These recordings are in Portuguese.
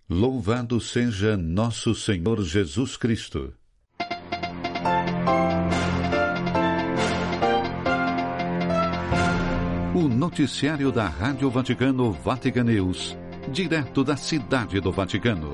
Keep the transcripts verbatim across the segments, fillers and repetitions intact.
Louvado seja nosso Senhor Jesus Cristo. O noticiário da Rádio Vaticano Vatican News, direto da Cidade do Vaticano.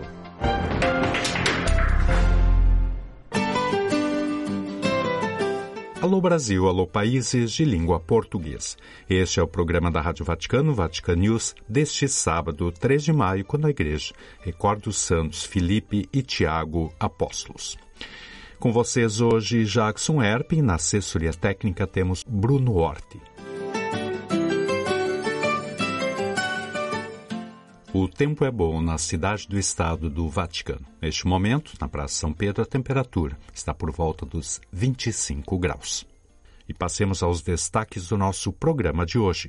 Alô Brasil, alô países de língua portuguesa. Este é o programa da Rádio Vaticano, Vatican News, deste sábado, três de maio, quando a Igreja recorda os santos Filipe e Tiago, apóstolos. Com vocês hoje, Jackson Erpin, na assessoria técnica temos Bruno Horti. O tempo é bom na cidade do estado do Vaticano. Neste momento, na Praça São Pedro, a temperatura está por volta dos vinte e cinco graus. E passemos aos destaques do nosso programa de hoje.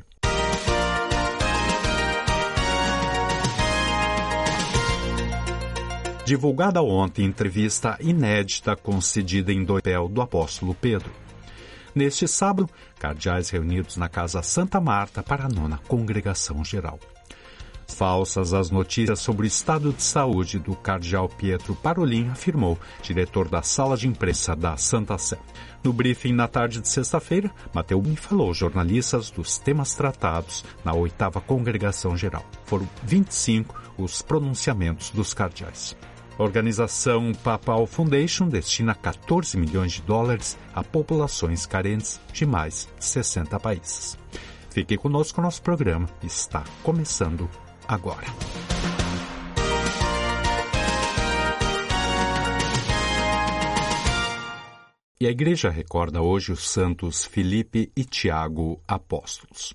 Divulgada ontem entrevista inédita concedida em papel do apóstolo Pedro. Neste sábado, cardeais reunidos na Casa Santa Marta para a nona Congregação Geral. Falsas as notícias sobre o estado de saúde do cardeal Pietro Parolin, afirmou diretor da sala de imprensa da Santa Sé. No briefing na tarde de sexta-feira, Mateu Bin falou aos jornalistas dos temas tratados na oitava Congregação Geral. Foram vinte e cinco os pronunciamentos dos cardeais. A organização Papal Foundation destina quatorze milhões de dólares a populações carentes de mais de sessenta países. Fique conosco, nosso programa está começando agora. E a Igreja recorda hoje os santos Filipe e Tiago, apóstolos.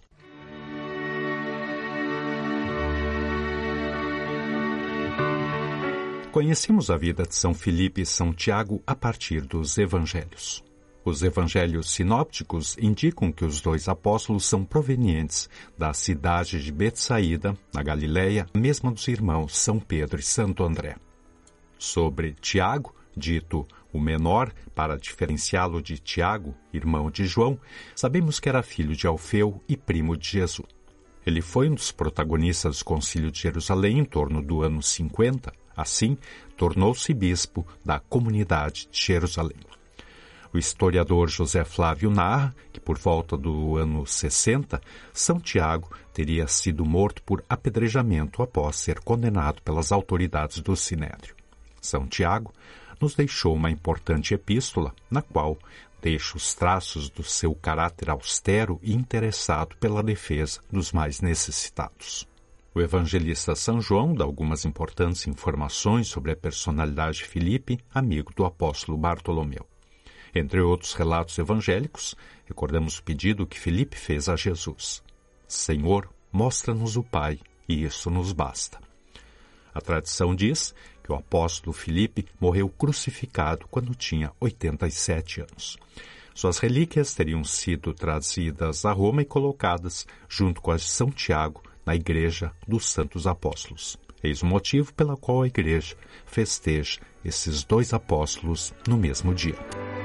Conhecemos a vida de São Filipe e São Tiago a partir dos Evangelhos. Os evangelhos sinópticos indicam que os dois apóstolos são provenientes da cidade de Betsaída, na Galileia, mesma dos irmãos São Pedro e Santo André. Sobre Tiago, dito o menor, para diferenciá-lo de Tiago, irmão de João, sabemos que era filho de Alfeu e primo de Jesus. Ele foi um dos protagonistas do Concílio de Jerusalém em torno do ano cinquenta, assim, tornou-se bispo da comunidade de Jerusalém. O historiador José Flávio narra que, por volta do ano sessenta, São Tiago teria sido morto por apedrejamento após ser condenado pelas autoridades do Sinédrio. São Tiago nos deixou uma importante epístola, na qual deixa os traços do seu caráter austero e interessado pela defesa dos mais necessitados. O evangelista São João dá algumas importantes informações sobre a personalidade de Filipe, amigo do apóstolo Bartolomeu. Entre outros relatos evangélicos, recordamos o pedido que Filipe fez a Jesus: Senhor, mostra-nos o Pai, e isso nos basta. A tradição diz que o apóstolo Filipe morreu crucificado quando tinha oitenta e sete anos. Suas relíquias teriam sido trazidas a Roma e colocadas, junto com as de São Tiago, na Igreja dos Santos Apóstolos. Eis o motivo pelo qual a Igreja festeja esses dois apóstolos no mesmo dia.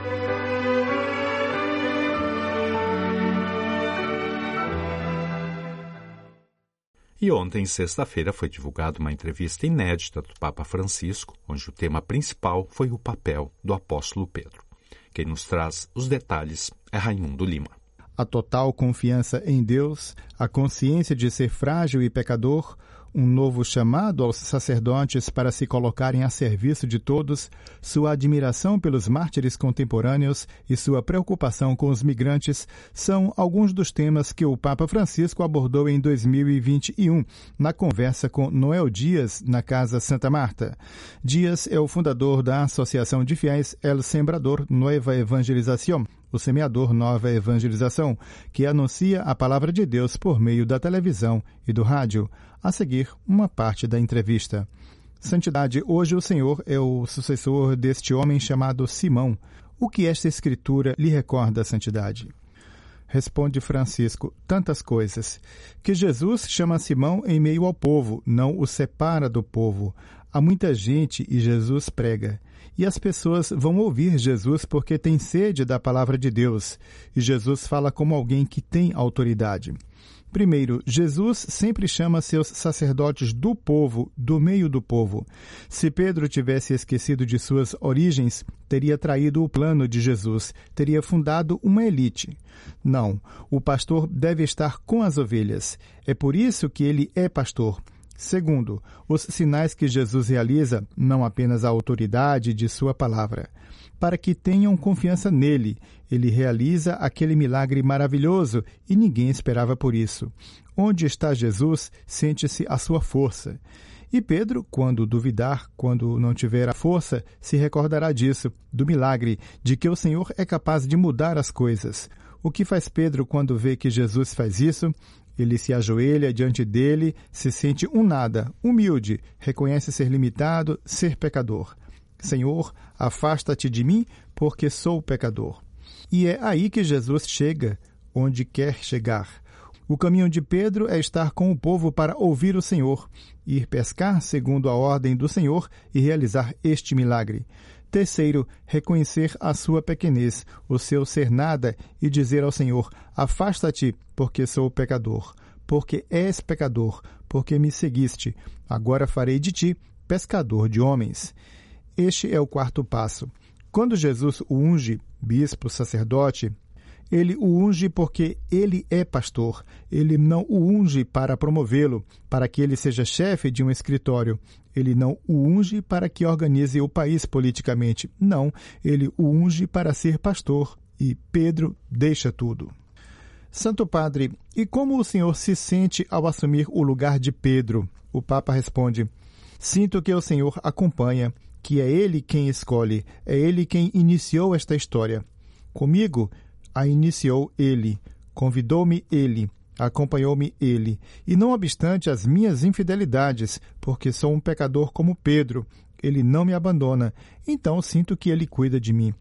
E ontem, sexta-feira, foi divulgada uma entrevista inédita do Papa Francisco, onde o tema principal foi o papel do apóstolo Pedro. Quem nos traz os detalhes é Raimundo Lima. A total confiança em Deus, a consciência de ser frágil e pecador, um novo chamado aos sacerdotes para se colocarem a serviço de todos, sua admiração pelos mártires contemporâneos e sua preocupação com os migrantes são alguns dos temas que o Papa Francisco abordou em dois mil e vinte e um, na conversa com Noel Dias, na Casa Santa Marta. Dias é o fundador da Associação de Fiéis El Sembrador Nueva Evangelización, o semeador Nova Evangelização, que anuncia a palavra de Deus por meio da televisão e do rádio. A seguir, uma parte da entrevista. Santidade, hoje o Senhor é o sucessor deste homem chamado Simão. O que esta escritura lhe recorda a santidade? Responde Francisco: tantas coisas. Que Jesus chama Simão em meio ao povo, não o separa do povo. Há muita gente e Jesus prega. E as pessoas vão ouvir Jesus porque têm sede da palavra de Deus. E Jesus fala como alguém que tem autoridade. Primeiro, Jesus sempre chama seus sacerdotes do povo, do meio do povo. Se Pedro tivesse esquecido de suas origens, teria traído o plano de Jesus, teria fundado uma elite. Não, o pastor deve estar com as ovelhas. É por isso que ele é pastor. Segundo, os sinais que Jesus realiza, não apenas a autoridade de sua palavra. Para que tenham confiança nele, ele realiza aquele milagre maravilhoso e ninguém esperava por isso. Onde está Jesus, sente-se a sua força. E Pedro, quando duvidar, quando não tiver a força, se recordará disso, do milagre, de que o Senhor é capaz de mudar as coisas. O que faz Pedro quando vê que Jesus faz isso? Ele se ajoelha diante dele, se sente um nada, humilde, reconhece ser limitado, ser pecador. Senhor, afasta-te de mim, porque sou pecador. E é aí que Jesus chega, onde quer chegar. O caminho de Pedro é estar com o povo para ouvir o Senhor, ir pescar segundo a ordem do Senhor e realizar este milagre. Terceiro, reconhecer a sua pequenez, o seu ser nada, e dizer ao Senhor, afasta-te, porque sou pecador, porque és pecador, porque me seguiste, agora farei de ti pescador de homens. Este é o quarto passo. Quando Jesus o unge, bispo, sacerdote, ele o unge porque ele é pastor. Ele não o unge para promovê-lo, para que ele seja chefe de um escritório. Ele não o unge para que organize o país politicamente. Não, ele o unge para ser pastor. E Pedro deixa tudo. Santo Padre, e como o senhor se sente ao assumir o lugar de Pedro? O Papa responde, sinto que o Senhor acompanha, que é ele quem escolhe, é ele quem iniciou esta história. Comigo, a iniciou ele, convidou-me ele, acompanhou-me ele, e não obstante as minhas infidelidades, porque sou um pecador como Pedro, ele não me abandona, então sinto que ele cuida de mim.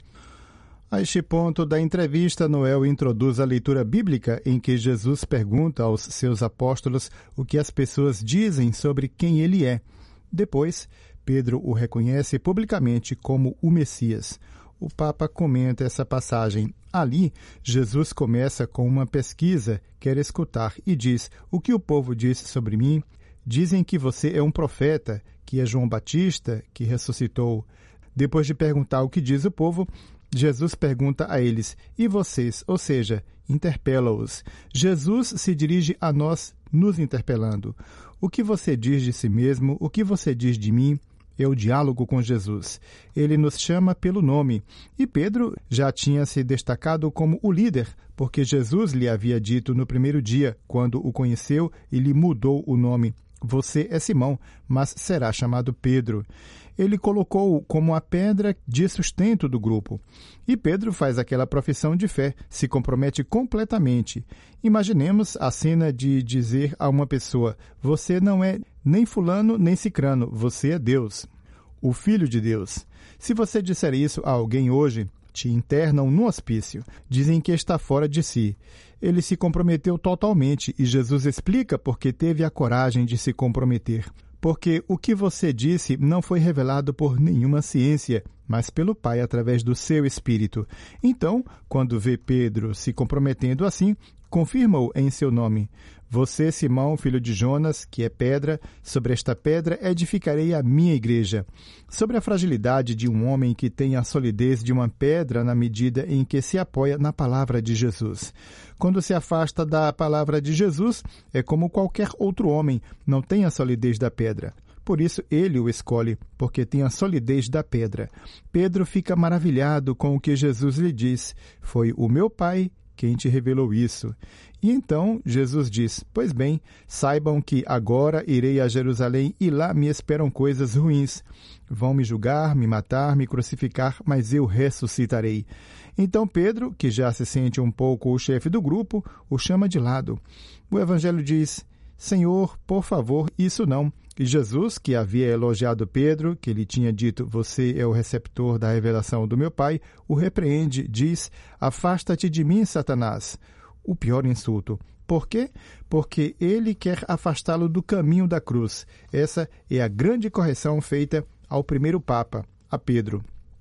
A este ponto da entrevista, Noel introduz a leitura bíblica em que Jesus pergunta aos seus apóstolos o que as pessoas dizem sobre quem ele é. Depois, Pedro o reconhece publicamente como o Messias. O Papa comenta essa passagem. Ali, Jesus começa com uma pesquisa, quer escutar, e diz, o que o povo diz sobre mim? Dizem que você é um profeta, que é João Batista, que ressuscitou. Depois de perguntar o que diz o povo, Jesus pergunta a eles, e vocês? Ou seja, interpela-os. Jesus se dirige a nós, nos interpelando. O que você diz de si mesmo? O que você diz de mim? É o diálogo com Jesus. Ele nos chama pelo nome. E Pedro já tinha se destacado como o líder, porque Jesus lhe havia dito no primeiro dia, quando o conheceu, e lhe mudou o nome. Você é Simão, mas será chamado Pedro. Ele colocou-o como a pedra de sustento do grupo. E Pedro faz aquela profissão de fé, se compromete completamente. Imaginemos a cena de dizer a uma pessoa, você não é nem fulano nem cicrano, você é Deus, o Filho de Deus. Se você disser isso a alguém hoje, te internam no hospício, dizem que está fora de si. Ele se comprometeu totalmente e Jesus explica porque teve a coragem de se comprometer. Porque o que você disse não foi revelado por nenhuma ciência, mas pelo Pai através do seu Espírito. Então, quando vê Pedro se comprometendo assim, confirma-o em seu nome. Você, Simão, filho de Jonas, que é pedra, sobre esta pedra edificarei a minha igreja. Sobre a fragilidade de um homem que tem a solidez de uma pedra na medida em que se apoia na palavra de Jesus. Quando se afasta da palavra de Jesus, é como qualquer outro homem, não tem a solidez da pedra. Por isso ele o escolhe, porque tem a solidez da pedra. Pedro fica maravilhado com o que Jesus lhe diz. Foi o meu Pai quem te revelou isso. E então Jesus diz, pois bem, saibam que agora irei a Jerusalém e lá me esperam coisas ruins. Vão me julgar, me matar, me crucificar, mas eu ressuscitarei. Então Pedro, que já se sente um pouco o chefe do grupo, o chama de lado. O Evangelho diz, Senhor, por favor, isso não. E Jesus, que havia elogiado Pedro, que lhe tinha dito, você é o receptor da revelação do meu Pai, o repreende, diz, afasta-te de mim, Satanás. O pior insulto. Por quê? Porque ele quer afastá-lo do caminho da cruz. Essa é a grande correção feita ao primeiro Papa, a Pedro.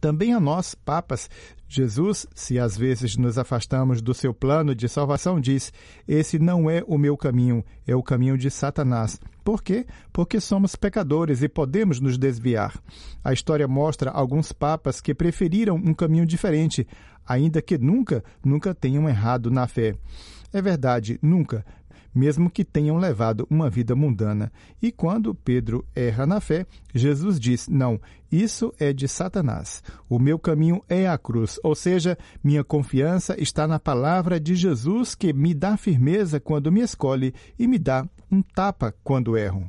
também a nós, papas. Jesus, se às vezes nos afastamos do seu plano de salvação, diz: esse não é o meu caminho, é o caminho de Satanás. Por quê? Porque somos pecadores e podemos nos desviar. A história mostra alguns papas que preferiram um caminho diferente, ainda que nunca, nunca tenham errado na fé. É verdade, nunca, mesmo que tenham levado uma vida mundana. E quando Pedro erra na fé, Jesus diz: não, isso é de Satanás. O meu caminho é a cruz, ou seja, minha confiança está na palavra de Jesus, que me dá firmeza quando me escolhe e me dá um tapa quando erro.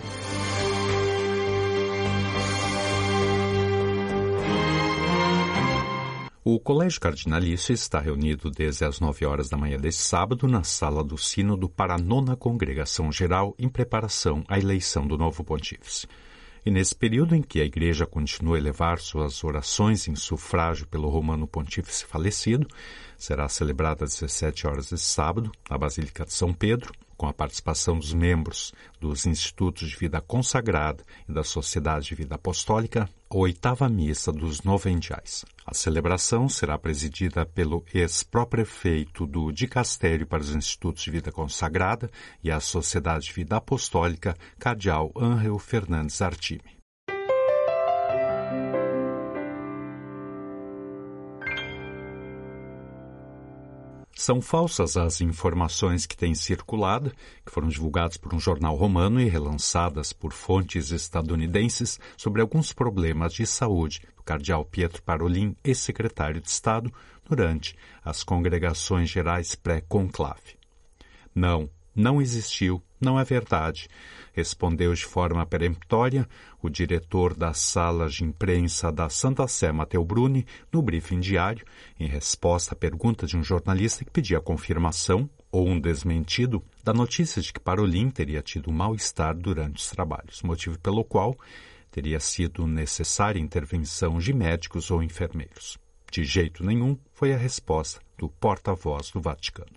O Colégio Cardinalício está reunido desde as nove horas da manhã deste sábado na sala do Sínodo para a nona Congregação Geral em preparação à eleição do novo pontífice. E nesse período em que a Igreja continua a elevar suas orações em sufrágio pelo romano pontífice falecido, será celebrada às dezessete horas deste sábado, na Basílica de São Pedro, com a participação dos membros dos Institutos de Vida Consagrada e da Sociedade de Vida Apostólica, a oitava missa dos Novendiais. A celebração será presidida pelo ex-pró-prefeito do Dicastério para os Institutos de Vida Consagrada e a Sociedade de Vida Apostólica, Cardeal Ángel Fernandes Artime. São falsas as informações que têm circulado, que foram divulgadas por um jornal romano e relançadas por fontes estadunidenses sobre alguns problemas de saúde do cardeal Pietro Parolin, ex-secretário de Estado, durante as congregações gerais pré-conclave. Não, não existiu, não é verdade, respondeu de forma peremptória o diretor das salas de imprensa da Santa Sé, Matteo Bruni, no briefing diário, em resposta à pergunta de um jornalista que pedia a confirmação ou um desmentido da notícia de que Parolin teria tido mal-estar durante os trabalhos, motivo pelo qual teria sido necessária intervenção de médicos ou enfermeiros. De jeito nenhum, foi a resposta do porta-voz do Vaticano.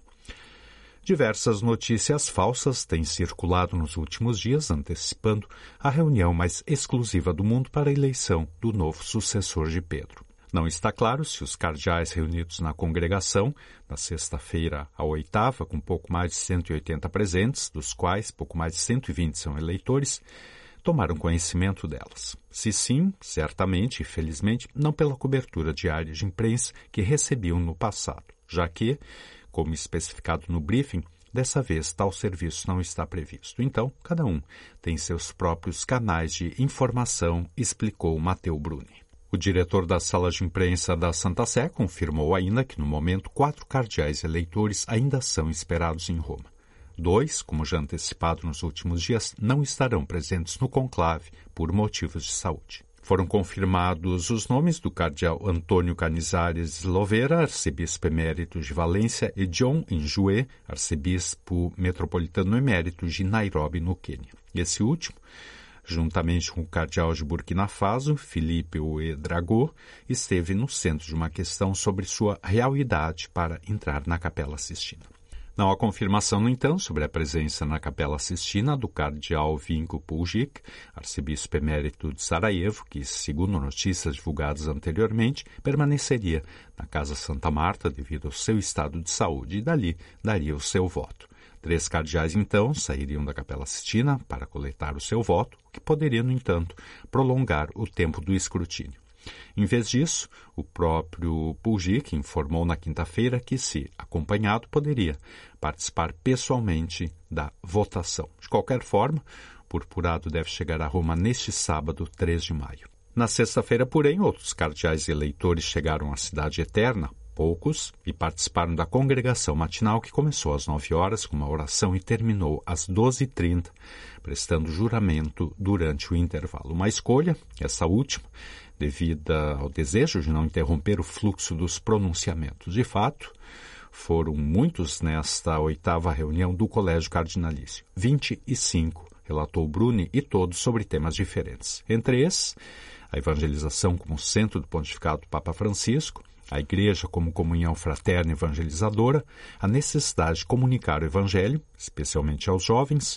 Diversas notícias falsas têm circulado nos últimos dias, antecipando a reunião mais exclusiva do mundo para a eleição do novo sucessor de Pedro. Não está claro se os cardeais reunidos na congregação, na sexta-feira a oitava, com pouco mais de cento e oitenta presentes, dos quais pouco mais de cento e vinte são eleitores, tomaram conhecimento delas. Se sim, certamente e felizmente, não pela cobertura diária de imprensa que recebiam no passado, já que, como especificado no briefing, dessa vez tal serviço não está previsto. Então, cada um tem seus próprios canais de informação, explicou Matteo Bruni. O diretor da sala de imprensa da Santa Sé confirmou ainda que, no momento, quatro cardeais eleitores ainda são esperados em Roma. Dois, como já antecipado nos últimos dias, não estarão presentes no conclave por motivos de saúde. Foram confirmados os nomes do cardeal Antônio Canizares Lovera, arcebispo emérito de Valência, e John Njue, arcebispo metropolitano emérito de Nairobi, no Quênia. Esse último, juntamente com o cardeal de Burkina Faso, Felipe Ouedraogo, esteve no centro de uma questão sobre sua real idade para entrar na Capela Sistina. Não há confirmação, no entanto, sobre a presença na Capela Sistina do cardeal Vinko Puljic, arcebispo emérito de Sarajevo, que, segundo notícias divulgadas anteriormente, permaneceria na Casa Santa Marta devido ao seu estado de saúde e dali daria o seu voto. Três cardeais, então, sairiam da Capela Sistina para coletar o seu voto, o que poderia, no entanto, prolongar o tempo do escrutínio. Em vez disso, o próprio Puljic informou na quinta-feira que, se acompanhado, poderia participar pessoalmente da votação. De qualquer forma, o purpurado deve chegar a Roma neste sábado, três de maio. Na sexta-feira, porém, outros cardeais eleitores chegaram à Cidade Eterna, poucos, e participaram da congregação matinal que começou às nove horas com uma oração e terminou às doze e trinta, prestando juramento durante o intervalo. Uma escolha, essa última, devido ao desejo de não interromper o fluxo dos pronunciamentos. De fato, foram muitos nesta oitava reunião do Colégio Cardinalício. vinte e cinco, relatou Bruni, e todos sobre temas diferentes. Entre esses, a evangelização como centro do pontificado do Papa Francisco, a Igreja como comunhão fraterna evangelizadora, a necessidade de comunicar o Evangelho, especialmente aos jovens,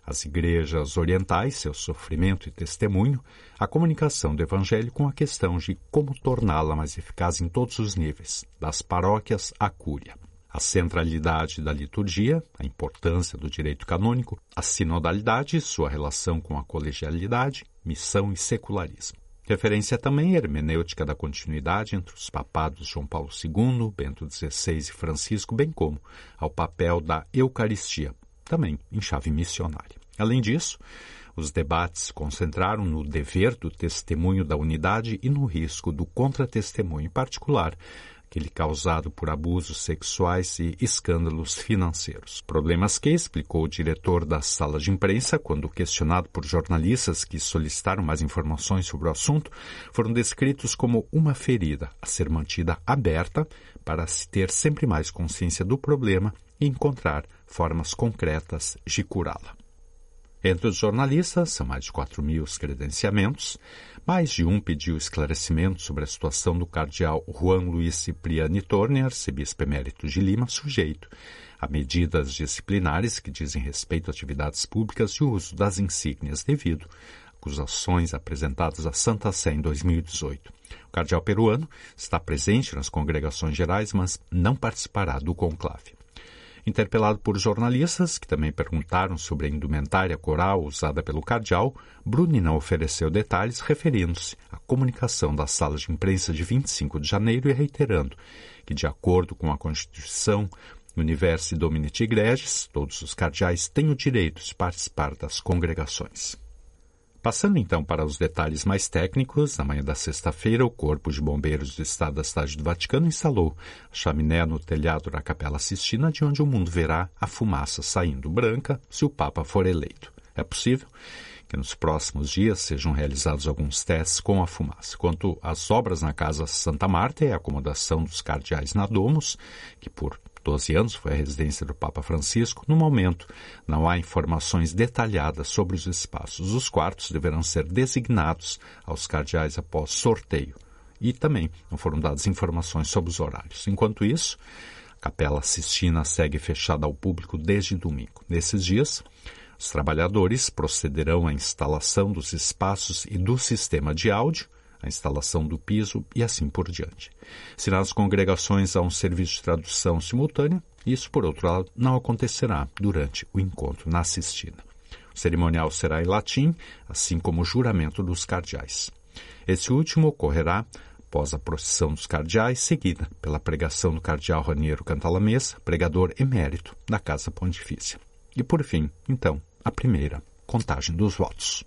As igrejas orientais, seu sofrimento e testemunho, a comunicação do Evangelho com a questão de como torná-la mais eficaz em todos os níveis, das paróquias à cúria. A centralidade da liturgia, a importância do direito canônico, a sinodalidade, sua relação com a colegialidade, missão e secularismo. Referência também à hermenêutica da continuidade entre os papados João Paulo segundo, Bento dezesseis e Francisco, bem como ao papel da Eucaristia, também em chave missionária. Além disso, os debates se concentraram no dever do testemunho da unidade e no risco do contra-testemunho, em particular, aquele causado por abusos sexuais e escândalos financeiros. Problemas que, explicou o diretor da sala de imprensa, quando questionado por jornalistas que solicitaram mais informações sobre o assunto, foram descritos como uma ferida a ser mantida aberta para se ter sempre mais consciência do problema e encontrar formas concretas de curá-la. Entre os jornalistas, são mais de quatro mil os credenciamentos, mais de um pediu esclarecimento sobre a situação do cardeal Juan Luiz Cipriani Torner, arcebispo emérito de Lima, sujeito a medidas disciplinares que dizem respeito a atividades públicas e o uso das insígnias devido a acusações apresentadas à Santa Sé em dois mil e dezoito. O cardeal peruano está presente nas congregações gerais, mas não participará do conclave. Interpelado por jornalistas, que também perguntaram sobre a indumentária coral usada pelo cardeal, Bruni não ofereceu detalhes, referindo-se à comunicação da sala de imprensa de vinte e cinco de janeiro e reiterando que, de acordo com a Constituição Universi Dominiti Gregis, todos os cardeais têm o direito de participar das congregações. Passando então para os detalhes mais técnicos, na manhã da sexta-feira, o Corpo de Bombeiros do Estado da Cidade do Vaticano instalou a chaminé no telhado da Capela Sistina, de onde o mundo verá a fumaça saindo branca se o Papa for eleito. É possível que nos próximos dias sejam realizados alguns testes com a fumaça. Quanto às obras na Casa Santa Marta e a acomodação dos cardeais na Domus, que por doze anos foi a residência do Papa Francisco, no momento não há informações detalhadas sobre os espaços. Os quartos deverão ser designados aos cardeais após sorteio e também não foram dadas informações sobre os horários. Enquanto isso, a Capela Sistina segue fechada ao público desde domingo. Nesses dias, os trabalhadores procederão à instalação dos espaços e do sistema de áudio, a instalação do piso e assim por diante. Se nas congregações há um serviço de tradução simultânea, isso, por outro lado, não acontecerá durante o encontro na Sistina. O cerimonial será em latim, assim como o juramento dos cardeais. Esse último ocorrerá após a procissão dos cardeais, seguida pela pregação do cardeal Raniero Cantalamessa, pregador emérito da Casa Pontifícia. E, por fim, então, a primeira contagem dos votos.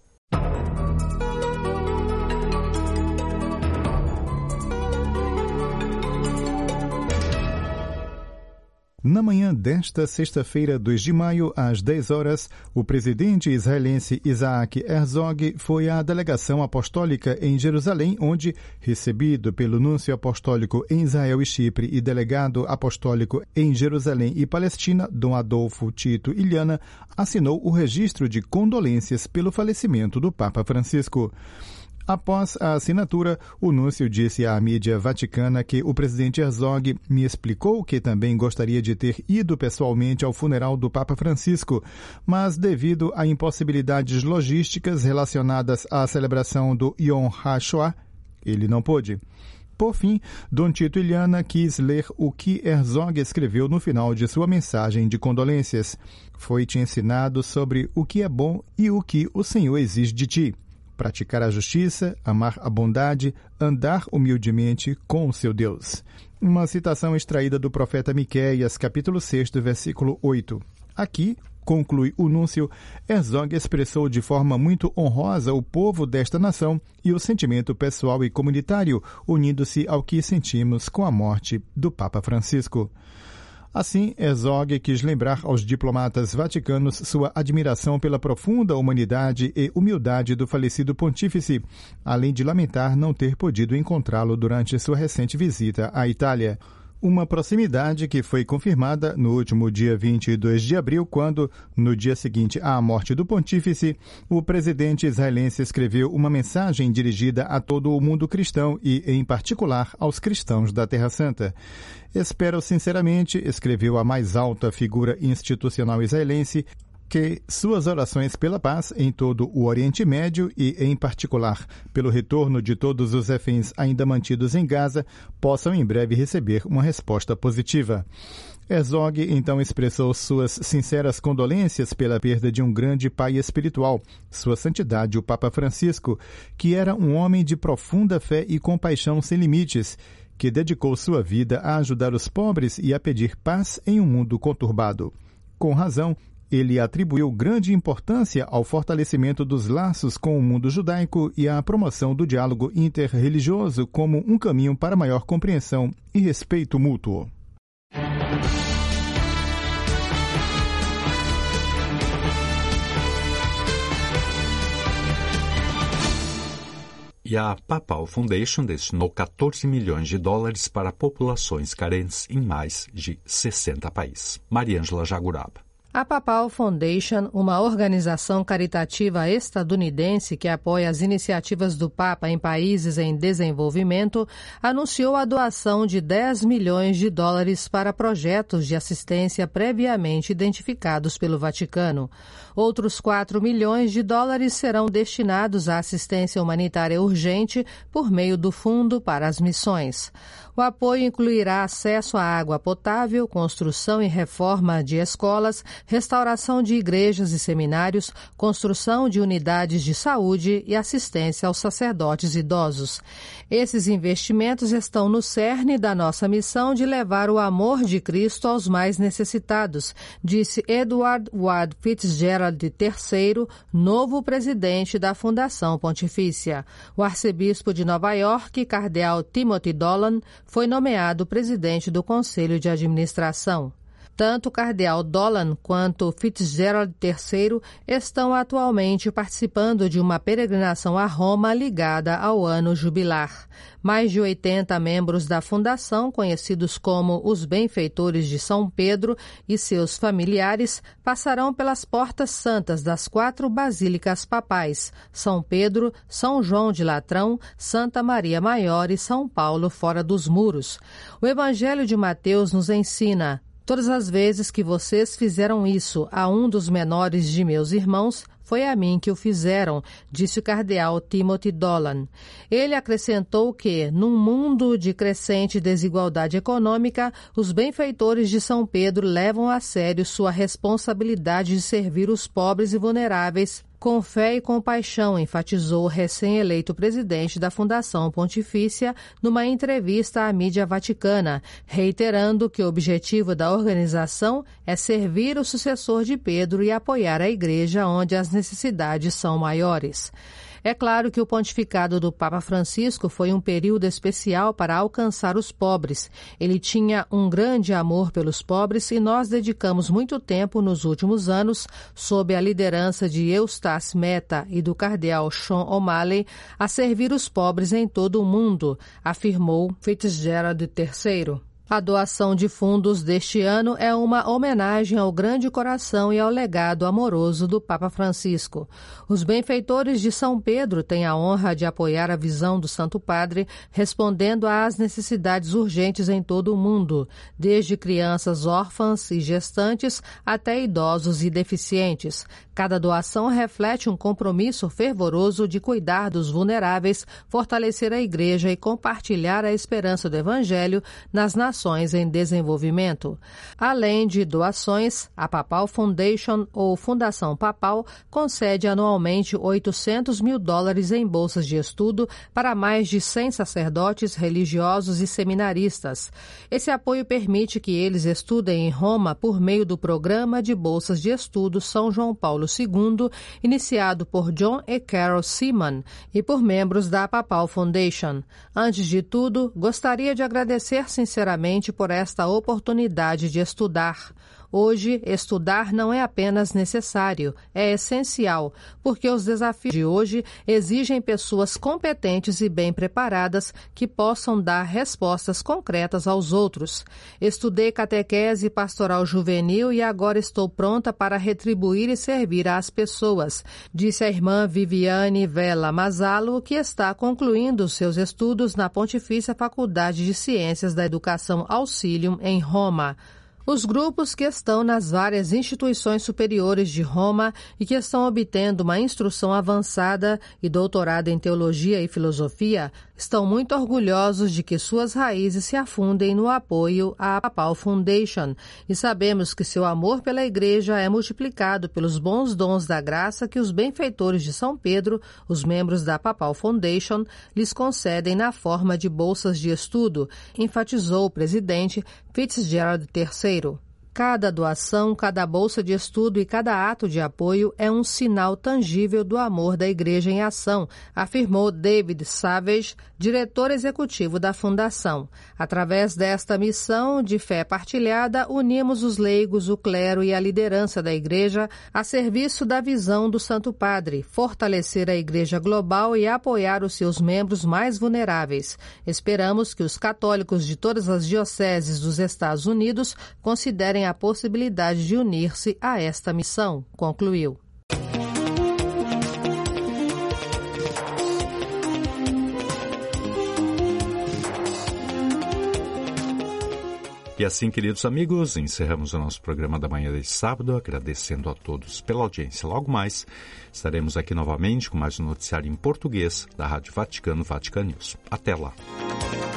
Na manhã desta sexta-feira, dois de maio, às dez horas, o presidente israelense Isaac Herzog foi à delegação apostólica em Jerusalém, onde, recebido pelo núncio apostólico em Israel e Chipre e delegado apostólico em Jerusalém e Palestina, Dom Adolfo Tito Iliana, assinou o registro de condolências pelo falecimento do Papa Francisco. Após a assinatura, o núncio disse à mídia vaticana que o presidente Herzog me explicou que também gostaria de ter ido pessoalmente ao funeral do Papa Francisco, mas devido a impossibilidades logísticas relacionadas à celebração do Yom HaShoah, ele não pôde. Por fim, Dom Tito Iliana quis ler o que Herzog escreveu no final de sua mensagem de condolências. Foi-te ensinado sobre o que é bom e o que o Senhor exige de ti. Praticar a justiça, amar a bondade, andar humildemente com o seu Deus. Uma citação extraída do profeta Miqueias, capítulo seis, versículo oito. Aqui, conclui o núncio, Herzog expressou de forma muito honrosa o povo desta nação e o sentimento pessoal e comunitário, unindo-se ao que sentimos com a morte do Papa Francisco. Assim, Herzog quis lembrar aos diplomatas vaticanos sua admiração pela profunda humanidade e humildade do falecido pontífice, além de lamentar não ter podido encontrá-lo durante sua recente visita à Itália. Uma proximidade que foi confirmada no último dia vinte e dois de abril, quando, no dia seguinte à morte do pontífice, o presidente israelense escreveu uma mensagem dirigida a todo o mundo cristão e, em particular, aos cristãos da Terra Santa. Espero sinceramente, escreveu a mais alta figura institucional israelense, que suas orações pela paz em todo o Oriente Médio e, em particular, pelo retorno de todos os reféns ainda mantidos em Gaza, possam em breve receber uma resposta positiva. Herzog então expressou suas sinceras condolências pela perda de um grande pai espiritual, Sua Santidade o Papa Francisco, que era um homem de profunda fé e compaixão sem limites, que dedicou sua vida a ajudar os pobres e a pedir paz em um mundo conturbado. Com razão, ele atribuiu grande importância ao fortalecimento dos laços com o mundo judaico e à promoção do diálogo interreligioso como um caminho para maior compreensão e respeito mútuo. E a Papal Foundation destinou quatorze milhões de dólares para populações carentes em mais de sessenta países. Mariângela Jaguraba. A Papal Foundation, uma organização caritativa estadunidense que apoia as iniciativas do Papa em países em desenvolvimento, anunciou a doação de dez milhões de dólares para projetos de assistência previamente identificados pelo Vaticano. Outros quatro milhões de dólares serão destinados à assistência humanitária urgente por meio do Fundo para as Missões. O apoio incluirá acesso à água potável, construção e reforma de escolas, restauração de igrejas e seminários, construção de unidades de saúde e assistência aos sacerdotes idosos. Esses investimentos estão no cerne da nossa missão de levar o amor de Cristo aos mais necessitados, disse Edward Ward Fitzgerald terceiro, novo presidente da Fundação Pontifícia. O arcebispo de Nova York, cardeal Timothy Dolan, foi nomeado presidente do Conselho de Administração. Tanto o cardeal Dolan quanto Fitzgerald terceiro estão atualmente participando de uma peregrinação a Roma ligada ao ano jubilar. Mais de oitenta membros da fundação, conhecidos como os benfeitores de São Pedro, e seus familiares passarão pelas portas santas das quatro basílicas papais, São Pedro, São João de Latrão, Santa Maria Maior e São Paulo fora dos muros. O Evangelho de Mateus nos ensina: todas as vezes que vocês fizeram isso a um dos menores de meus irmãos, foi a mim que o fizeram, disse o cardeal Timothy Dolan. Ele acrescentou que, num mundo de crescente desigualdade econômica, os benfeitores de São Pedro levam a sério sua responsabilidade de servir os pobres e vulneráveis com fé e compaixão, enfatizou o recém-eleito presidente da Fundação Pontifícia numa entrevista à mídia vaticana, reiterando que o objetivo da organização é servir o sucessor de Pedro e apoiar a Igreja onde as necessidades são maiores. É claro que o pontificado do Papa Francisco foi um período especial para alcançar os pobres. Ele tinha um grande amor pelos pobres e nós dedicamos muito tempo nos últimos anos, sob a liderança de Eustace Mehta e do cardeal Sean O'Malley, a servir os pobres em todo o mundo, afirmou Fitzgerald terceiro. A doação de fundos deste ano é uma homenagem ao grande coração e ao legado amoroso do Papa Francisco. Os benfeitores de São Pedro têm a honra de apoiar a visão do Santo Padre, respondendo às necessidades urgentes em todo o mundo, desde crianças órfãs e gestantes até idosos e deficientes. Cada doação reflete um compromisso fervoroso de cuidar dos vulneráveis, fortalecer a Igreja e compartilhar a esperança do Evangelho nas nações em desenvolvimento. Além de doações, a Papal Foundation, ou Fundação Papal, concede anualmente oitocentos mil dólares em bolsas de estudo para mais de cem sacerdotes, religiosos e seminaristas. Esse apoio permite que eles estudem em Roma por meio do Programa de Bolsas de Estudo São João Paulo segundo, iniciado por John e Carol Seaman e por membros da Papal Foundation. Antes de tudo, gostaria de agradecer sinceramente por esta oportunidade de estudar. Hoje, estudar não é apenas necessário, é essencial, porque os desafios de hoje exigem pessoas competentes e bem preparadas que possam dar respostas concretas aos outros. Estudei catequese e pastoral juvenil e agora estou pronta para retribuir e servir às pessoas, disse a irmã Viviane Vella Mazzalo, que está concluindo seus estudos na Pontifícia Faculdade de Ciências da Educação Auxilium, em Roma. Os grupos que estão nas várias instituições superiores de Roma e que estão obtendo uma instrução avançada e doutorado em teologia e filosofia estão muito orgulhosos de que suas raízes se afundem no apoio à Papal Foundation e sabemos que seu amor pela Igreja é multiplicado pelos bons dons da graça que os benfeitores de São Pedro, os membros da Papal Foundation, lhes concedem na forma de bolsas de estudo, enfatizou o presidente Fitzgerald terceiro. Cada doação, cada bolsa de estudo e cada ato de apoio é um sinal tangível do amor da Igreja em ação, afirmou David Savage, diretor executivo da Fundação. Através desta missão de fé partilhada, unimos os leigos, o clero e a liderança da Igreja a serviço da visão do Santo Padre, fortalecer a Igreja global e apoiar os seus membros mais vulneráveis. Esperamos que os católicos de todas as dioceses dos Estados Unidos considerem a possibilidade de unir-se a esta missão, concluiu. E assim, queridos amigos, encerramos o nosso programa da manhã de sábado, agradecendo a todos pela audiência. Logo mais, estaremos aqui novamente com mais um noticiário em português da Rádio Vaticano, Vatican News. Até lá!